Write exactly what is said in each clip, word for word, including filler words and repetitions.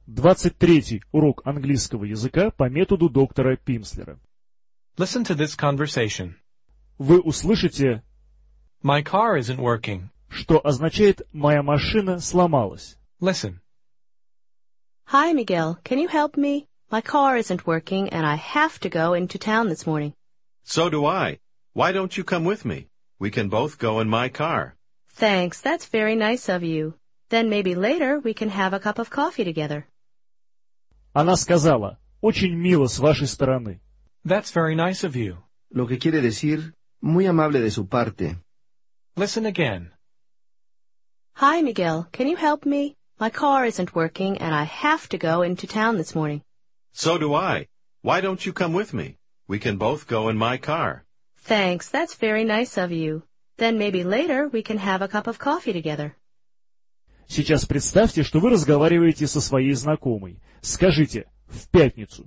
двадцать третий урок английского языка по методу доктора Пимслера. Listen to this conversation. Вы услышите, My car isn't working. что означает «моя машина сломалась». Listen. Hi, Miguel. Can you help me? My car isn't working and I have to go into town this morning. So do I. Why don't you come with me? We can both go in my car. Thanks, that's very nice of you. Then maybe later we can have a cup of coffee together. Она сказала, «Очень мило с вашей стороны». That's very nice of you. Lo que quiere decir, muy amable de su parte. Listen again. Hi, Miguel. Can you help me? My car isn't working and I have to go into town this morning. So do I. Why don't you come with me? We can both go in my car. Thanks, that's very nice of you. Then maybe later we can have a cup of coffee together. Сейчас представьте, что вы разговариваете со своей знакомой. Скажите «в пятницу».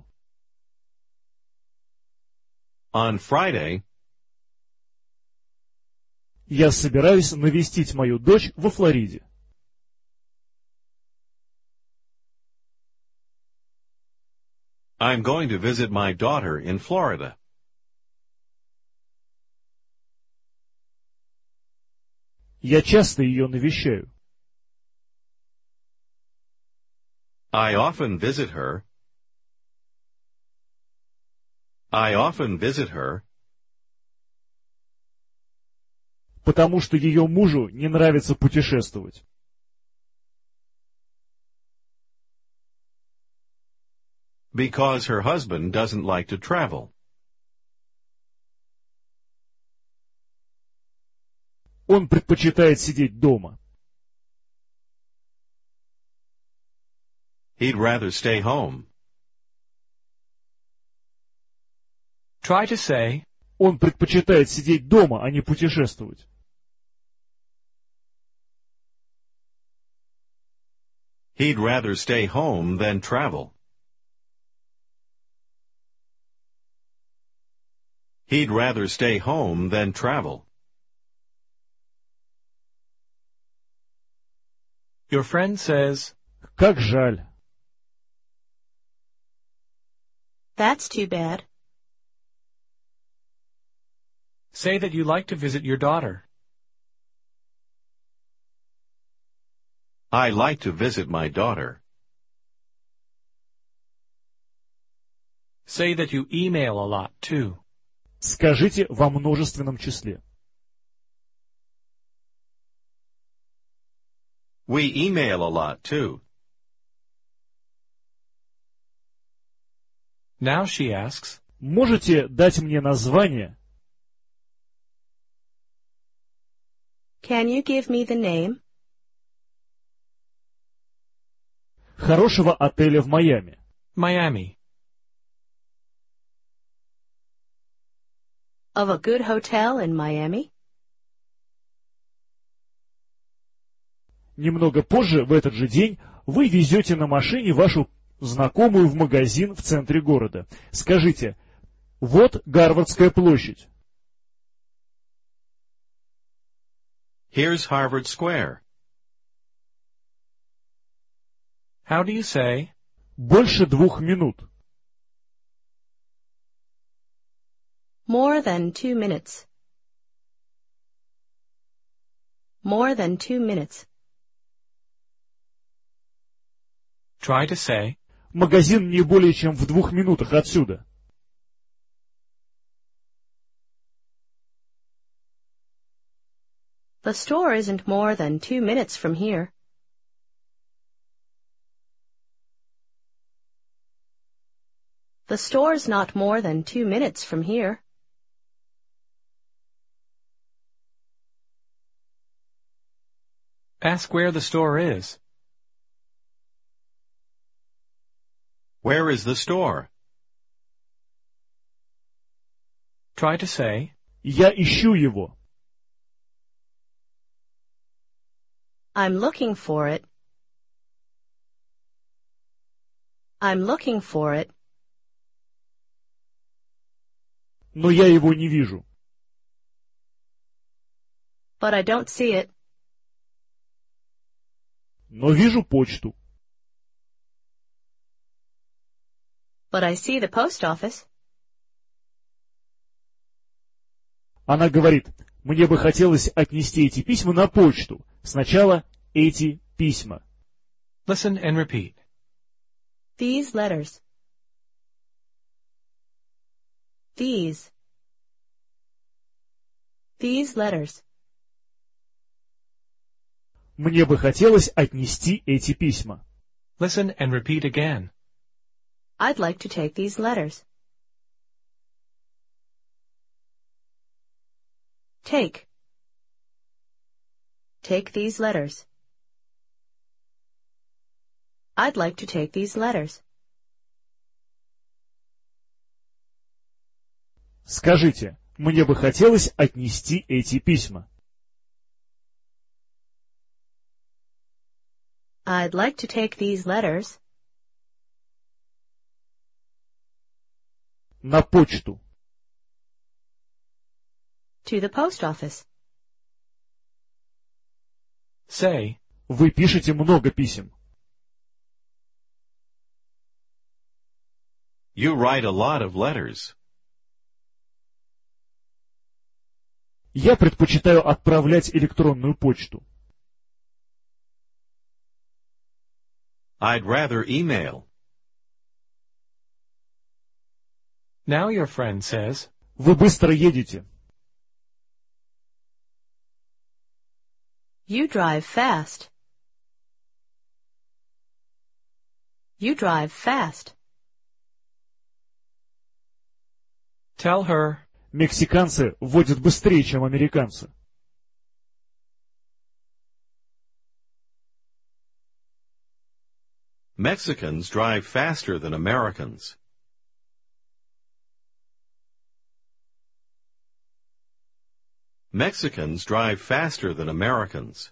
On Friday, Я собираюсь навестить мою дочь во Флориде. I'm going to visit my daughter in Florida. Я часто ее навещаю. I often visit her. I often visit her. Потому что ее мужу не нравится путешествовать. Because her husband doesn't like to travel. Он предпочитает сидеть дома. He'd rather stay home. Try to say, Он предпочитает сидеть дома, а не путешествовать. He'd rather stay home than travel. He'd rather stay home than travel. your friend says, Как жаль. That's too bad. say that you like to visit your daughter. I like to visit my daughter. Say that you email a lot, too. Скажите во множественном числе. We email a lot, too. Now she asks, Можете дать мне название Can you give me the name хорошего отеля в Майами? Miami. of a good hotel in Miami? Немного позже, в этот же день, вы везете на машине вашу знакомую в магазин в центре города. Скажите, вот Гарвардская площадь. Here's Harvard Square. How do you say, Больше двух минут. More than two minutes. More than two minutes. try to say, Магазин не более чем в двух минутах отсюда. The store isn't more than two minutes from here. The store's not more than two minutes from here. ask where the store is. Where is the store? Try to say, Я ищу его. I'm looking for it. I'm looking for it. Но я его не вижу. But I don't see it. Но вижу почту. But I see the post office. Она говорит, мне бы хотелось отнести эти письма на почту. Сначала эти письма. Listen and repeat. These letters. These. These letters. Мне бы хотелось отнести эти письма. Listen and repeat again. I'd like to take these letters. Take. Take these letters. I'd like to take these letters. Скажите, мне бы хотелось отнести эти письма. I'd like to take these letters. На почту. To the post office. Say, Вы пишете много писем. You write a lot of letters. Я предпочитаю отправлять электронную почту. I'd rather email. now your friend says, Вы быстро едете. You drive fast. You drive fast. tell her, Мексиканцы водят быстрее, чем американцы. Mexicans drive faster than Americans. Mexicans drive faster than Americans.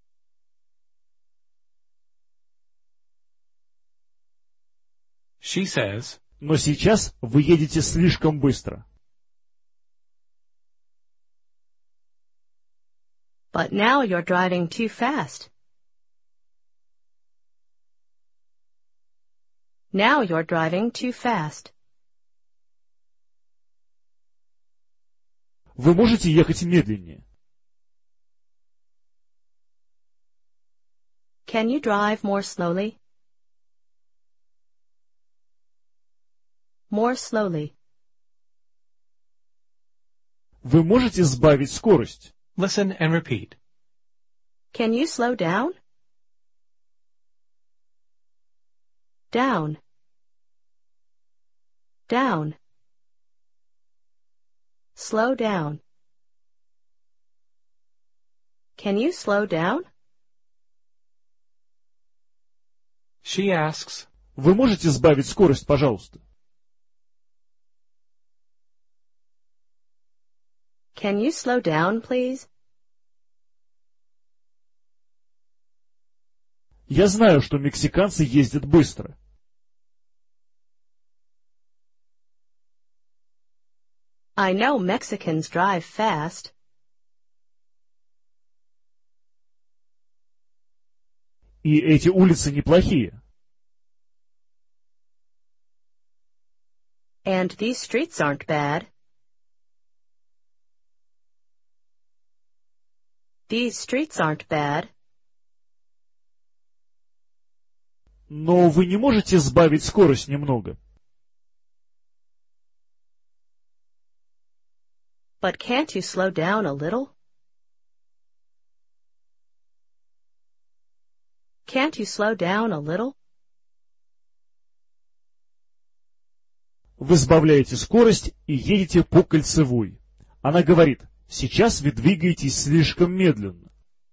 she says, Но сейчас вы едете слишком быстро. But now you're driving too fast. Now you're driving too fast. Вы можете ехать медленнее. Can you drive more slowly? More slowly. Вы можете сбавить скорость. listen and repeat. Can you slow down? Down. Down. Slow down. Can you slow down? She asks, Вы можете сбавить скорость, пожалуйста? Can you slow down, please? Я знаю, что мексиканцы ездят быстро. I know Mexicans drive fast. И эти улицы неплохие. And these streets aren't bad. These streets aren't bad. Но вы не можете сбавить скорость немного. But can't you slow down a little? Can't you slow down a little? Вы сбавляете скорость и едете по кольцевой. Она говорит, сейчас вы двигаетесь слишком медленно.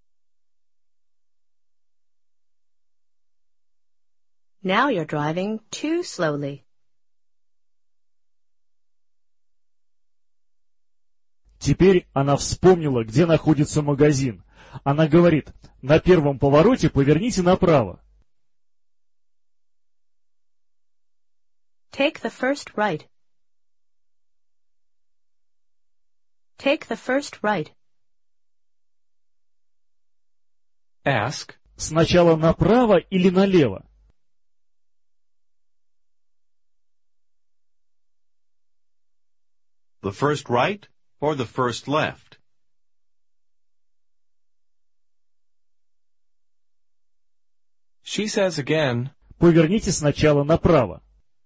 Now you're driving too slowly. Теперь она вспомнила, где находится магазин. Она говорит, на первом повороте поверните направо. Take the first right. Take the first right. ask, Сначала направо или налево? The first right or the first left? She says again, Поверните сначала направо.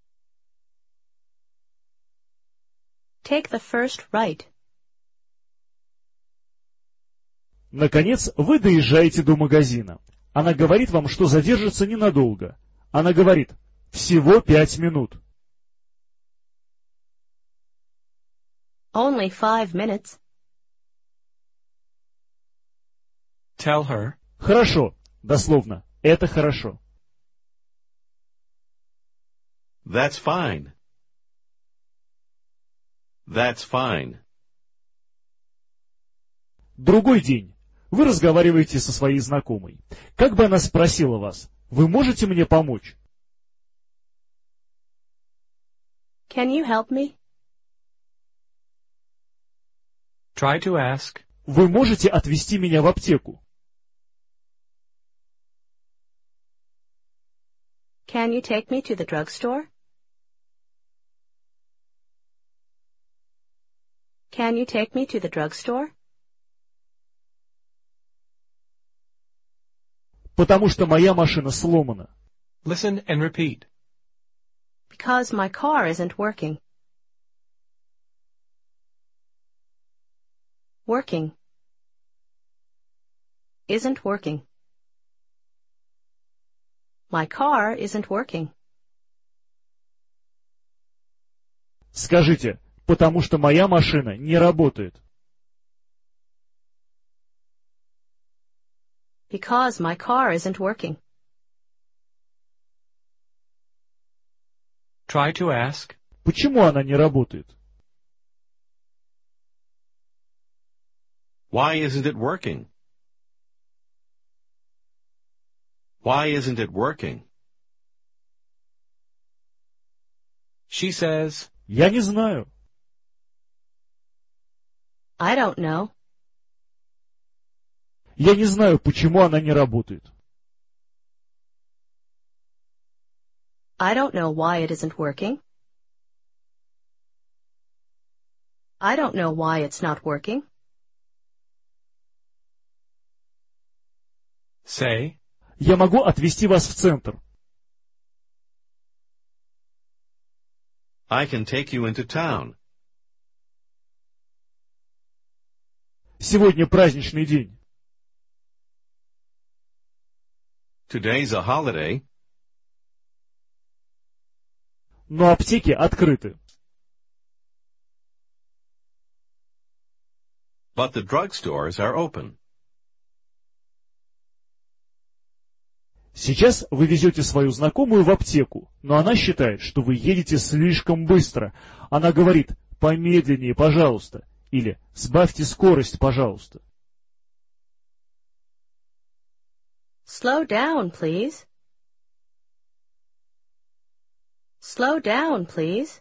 Take the first right. Наконец, вы доезжаете до магазина. Она говорит вам, что задержится ненадолго. Она говорит, всего пять минут. Only five minutes. tell her, Хорошо, дословно, это хорошо. That's fine. That's fine. Другой день. Вы разговариваете со своей знакомой. Как бы она спросила вас, вы можете мне помочь? Can you help me? try to ask, Вы можете отвезти меня в аптеку? Can you take me to the drugstore? Can you take me to the drugstore? Потому что моя машина сломана. listen and repeat. Because my car isn't working. Working. Isn't working. My car isn't working. Скажите, потому что моя машина не работает. Because my car isn't working. Try to ask, Почему она не работает? Why isn't it working? Why isn't it working? she says, Я не знаю. I don't know. Я не знаю, почему она не работает. I don't know why it isn't working. I don't know why it's not working. say, Я могу отвезти вас в центр. I can take you into town. Сегодня праздничный день. Today's a holiday, Но аптеки открыты. but the drugstores are open. Сейчас вы везете свою знакомую в аптеку, но она считает, что вы едете слишком быстро. Она говорит, помедленнее, пожалуйста, или сбавьте скорость, пожалуйста. Slow down, please. Slow down, please.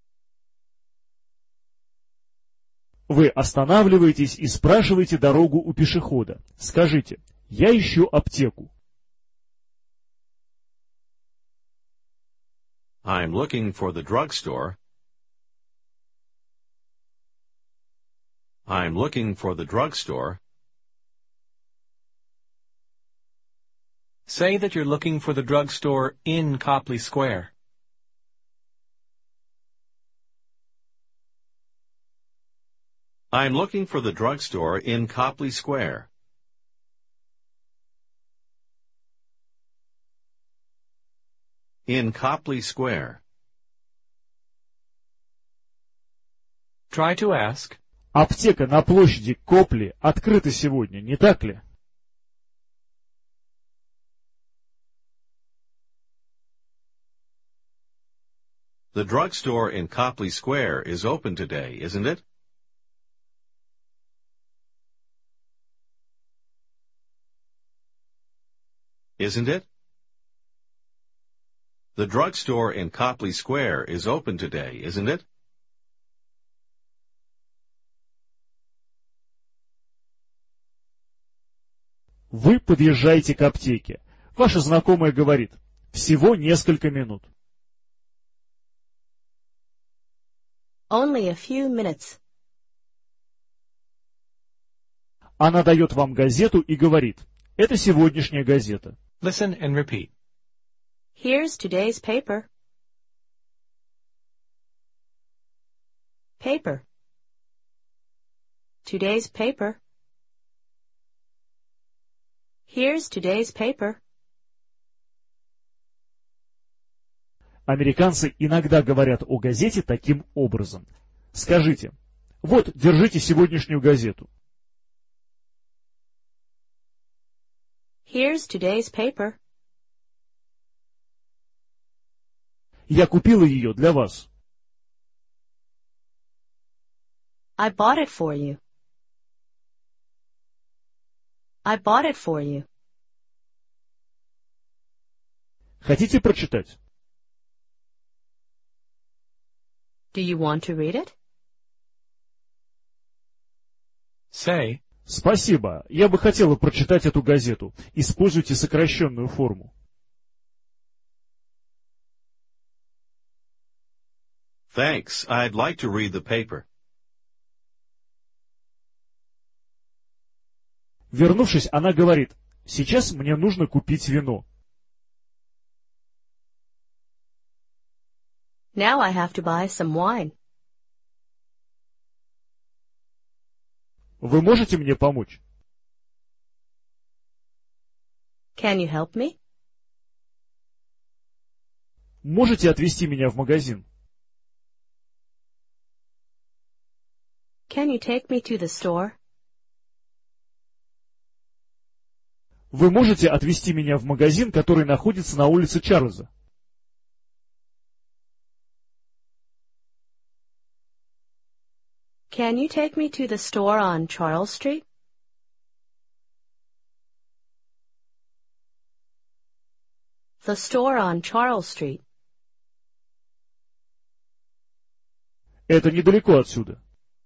Вы останавливаетесь и спрашиваете дорогу у пешехода. Скажите, я ищу аптеку. I'm looking for the drugstore. I'm looking for the drugstore. say that you're looking for the drugstore in Copley Square. I'm looking for the drugstore in Copley Square. In Copley Square. Try to ask, Аптека на площади Копли открыта сегодня, не так ли? The drugstore in Copley Square is open today, isn't it? Isn't it? The drugstore in Copley Square is open today, isn't it? Вы подъезжаете к аптеке. Ваша знакомая говорит, всего несколько минут. Only a few minutes. Она дает вам газету и говорит: это сегодняшняя газета. Listen and repeat. Here's today's paper. Paper. Today's paper. Here's today's paper. Американцы иногда говорят о газете таким образом. Скажите: вот, держите сегодняшнюю газету. Here's today's paper. Я купила ее для вас. I bought it for you. I bought it for you. Хотите прочитать? Do you want to read it? Say, Спасибо, я бы хотела прочитать эту газету. Используйте сокращенную форму. Thanks, I'd like to read the paper. Вернувшись, она говорит: сейчас мне нужно купить вино. Now I have to buy some wine. Вы можете мне помочь? Can you help me? Можете отвезти меня в магазин? Can you take me to the store? Вы можете отвезти меня в магазин, который находится на улице Чарльза? Can you take me to the store on Charles Street? The store on Charles Street. Это недалеко отсюда.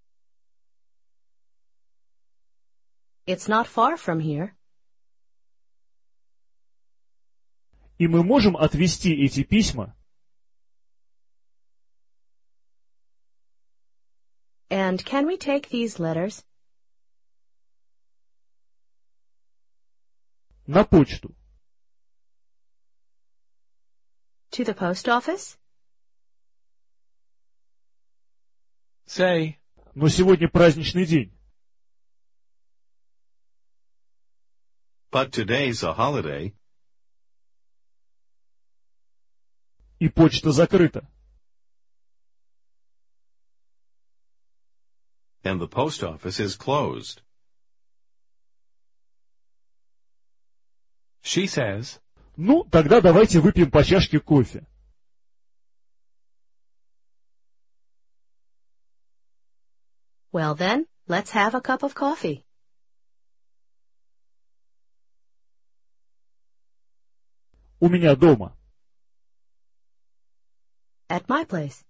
It's not far from here. И мы можем отвезти эти письма And can we take these letters на почту. to the post office? say, Но сегодня праздничный день. But today's a holiday. И почта закрыта. And the post office is closed. she says, Ну, тогда давайте выпьем по чашке кофе. Well then, let's have a cup of coffee. У меня дома. At my place.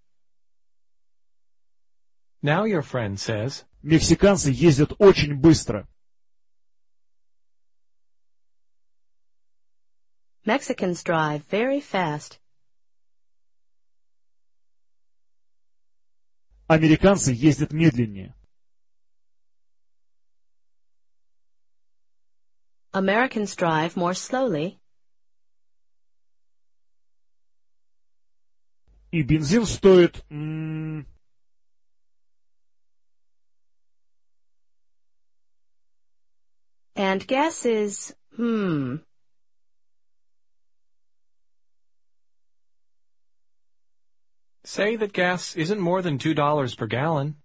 now your friend says, Мексиканцы ездят очень быстро. Mexicans drive very fast. Американцы ездят медленнее. Americans drive more slowly. И бензин стоит... м, And gas is, hmm. say that gas isn't more than two dollars per gallon.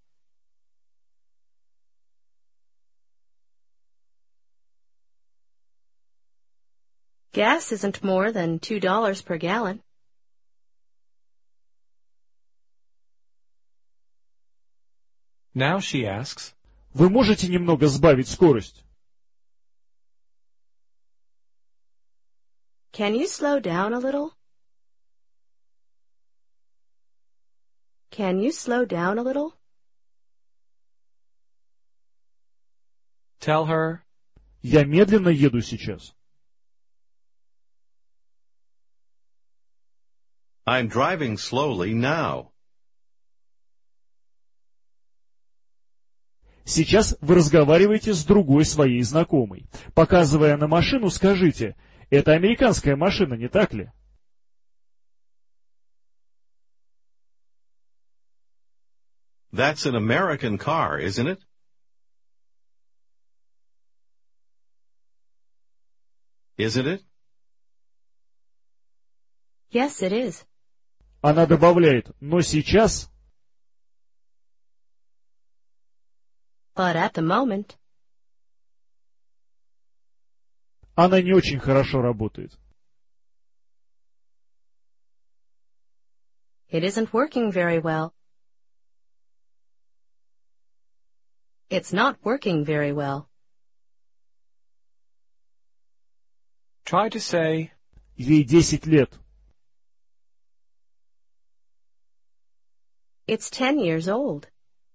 Gas isn't more than two dollars per gallon. Now she asks, Вы можете немного сбавить скорость? Can you slow down a little? Can you slow down a little? tell her, Я медленно еду сейчас. I'm driving slowly now. Сейчас вы разговариваете с другой своей знакомой. Показывая на машину, скажите: «Это американская машина, не так ли?» That's an American car, isn't it? Isn't it? Yes, it is. Она добавляет: «Но сейчас...» But at the moment, Она не очень хорошо работает. it isn't working very well. It's not working very well. Try to say, Ей десять лет. It's ten years old.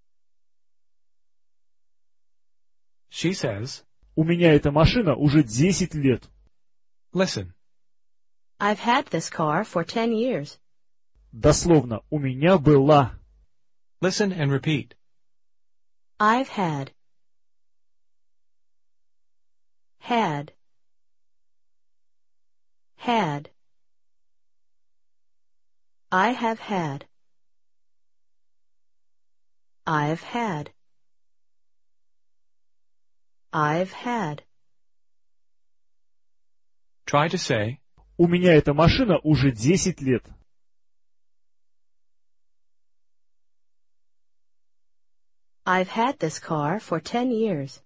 she says, У меня эта машина уже десять лет. listen, I've had this car for ten years. Дословно, у меня была. listen and repeat. I've had. Had. Had. I have had. I've had. I've had. Try to say, У меня эта машина уже десять лет. I've had this car for ten years.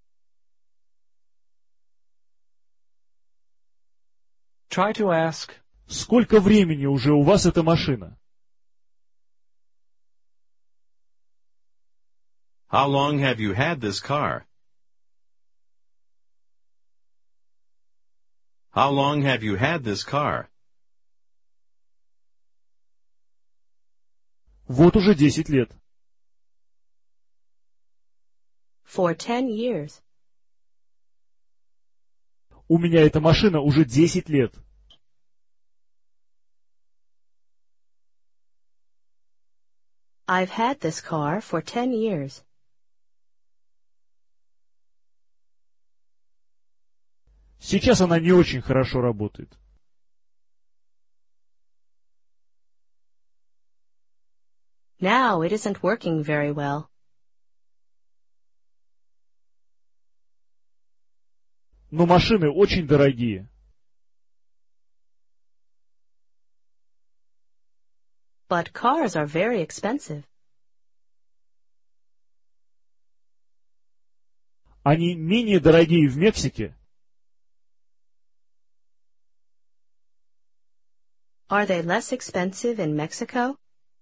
try to ask, Сколько времени уже у вас эта машина? How long have you had this car? How long have you had this car? Вот уже десять лет. For ten years. У меня эта машина уже десять лет. I've had this car for ten years. Сейчас она не очень хорошо работает. Now it isn't working very well. Но машины очень дорогие. But cars are very expensive. Они менее дорогие в Мексике, Are they less expensive in Mexico?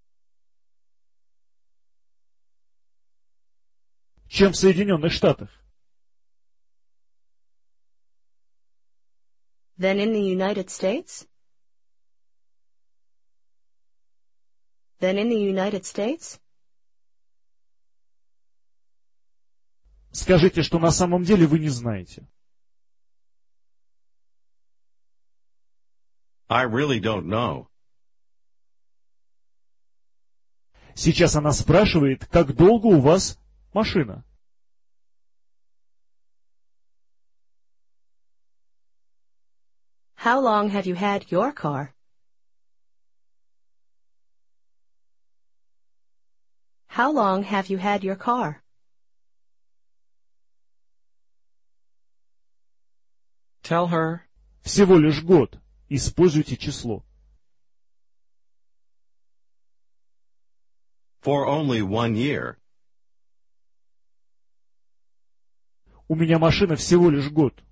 чем в Соединенных Штатах. Than in the United States? Than in the United States? Скажите, что на самом деле вы не знаете. I really don't know. Сейчас она спрашивает, как долго у вас машина. How long have you had your car? How long have you had your car? tell her, Всего лишь год. Используйте число. For only one year. У меня машина всего лишь год.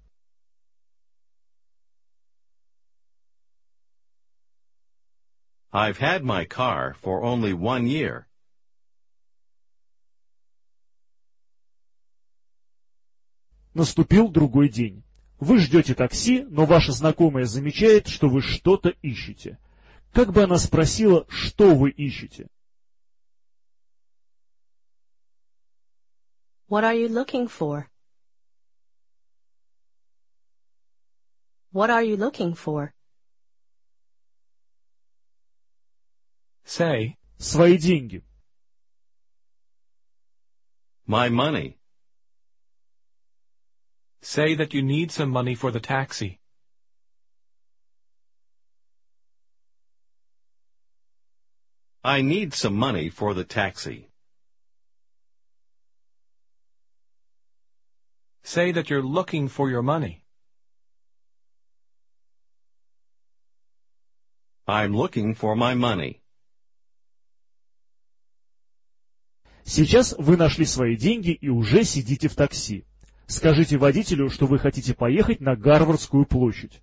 I've had my car for only one year. Наступил другой день. Вы ждете такси, но ваша знакомая замечает, что вы что-то ищете. Как бы она спросила, что вы ищете? What are you looking for? What are you looking for? say, Свои деньги. My money. Say that you need some money for the taxi. I need some money for the taxi. Say that you're looking for your money. I'm looking for my money. Сейчас вы нашли свои деньги и уже сидите в такси. Скажите водителю, что вы хотите поехать на Гарвардскую площадь.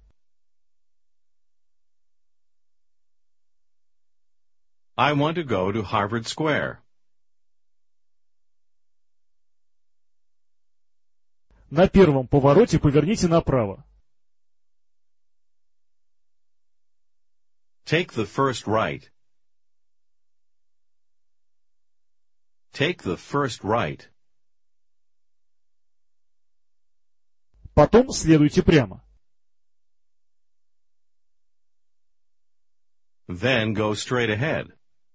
I want to go to Harvard Square. На первом повороте поверните направо. Take the first right. Take the first right. Потом следуйте прямо. Then go straight ahead.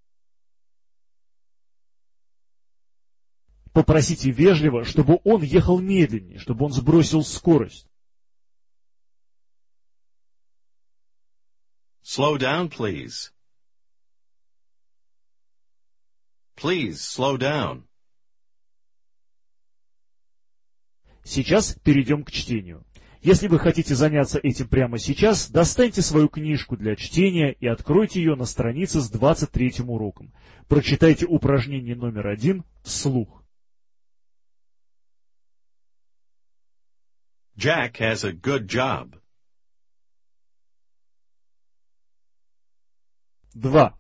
Попросите вежливо, чтобы он ехал медленнее, чтобы он сбросил скорость. Slow down, please. Please slow down. Сейчас перейдем к чтению. Если вы хотите заняться этим прямо сейчас, достаньте свою книжку для чтения и откройте ее на странице с двадцать третьим уроком. Прочитайте упражнение номер один вслух. Jack has a good job. Два.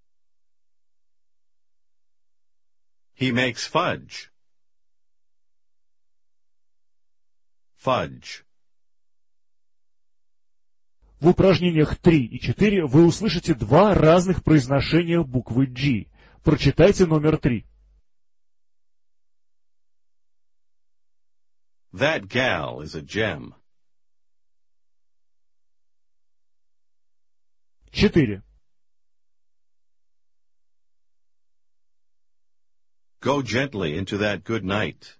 He makes fudge. Fudge. В упражнениях три и четыре вы услышите два разных произношения буквы G. Прочитайте номер три. That gal is a gem. Четыре. Go gently into that good night.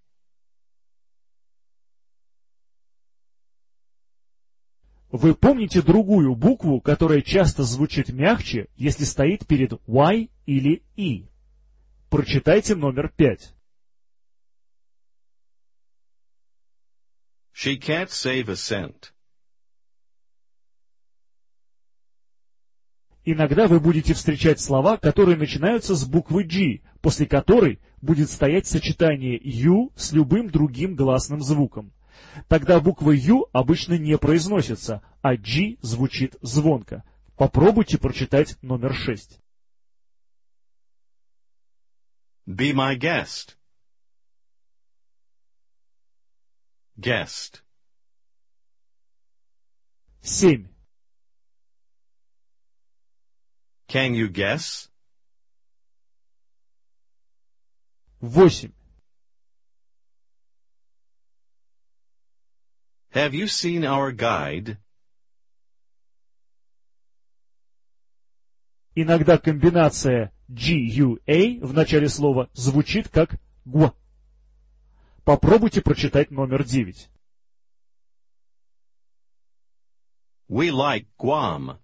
Вы помните другую букву, которая часто звучит мягче, если стоит перед Y или E? Прочитайте номер пять. She can't save a cent. Иногда вы будете встречать слова, которые начинаются с буквы G, после которой будет стоять сочетание U с любым другим гласным звуком. Тогда буква U обычно не произносится, а G звучит звонко. Попробуйте прочитать номер шесть. Be my guest. Guest. Семь. Can you guess? Восемь. Have you seen our guide? Иногда комбинация G-U-A в начале слова звучит как гуа. Попробуйте прочитать номер девять. We like Guam.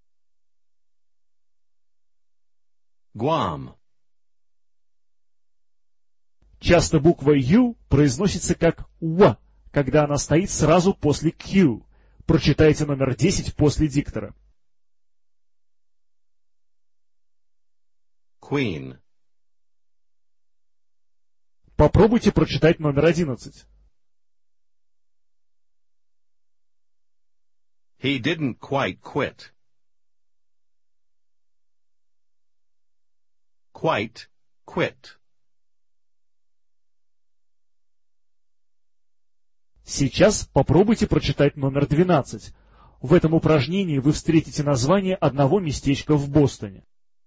Guam. Часто буква U произносится как «уа», когда она стоит сразу после Q. Прочитайте номер десять после диктора. Queen. Попробуйте прочитать номер одиннадцать. He didn't quite quit. Quite quit. Сейчас попробуйте прочитать номер двенадцать. В этом упражнении вы встретите название одного местечка в Бостоне.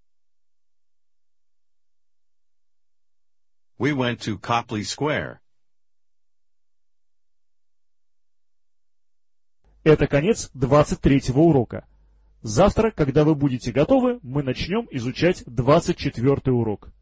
We went to Copley Square. Это конец двадцать третьего урока. Завтра, когда вы будете готовы, мы начнем изучать двадцать четвёртый урок.